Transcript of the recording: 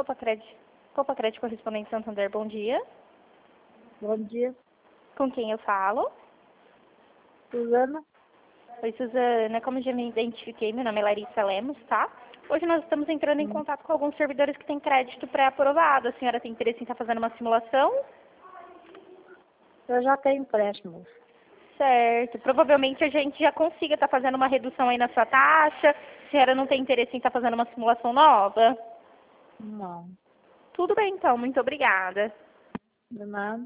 Copa Crédito Correspondente Santander, bom dia. Bom dia, Com quem eu falo? Suzana. Oi, Suzana. Como já me identifiquei, meu nome é Larissa Lemos, tá? Hoje nós estamos entrando em contato com alguns servidores que têm crédito pré-aprovado. A senhora tem interesse em estar fazendo uma simulação? Eu já tenho empréstimo. Certo. Provavelmente a gente já consiga estar fazendo uma redução aí na sua taxa. A senhora não tem interesse em estar fazendo uma simulação nova? Não, Tudo bem, então. Muito obrigada. de nada.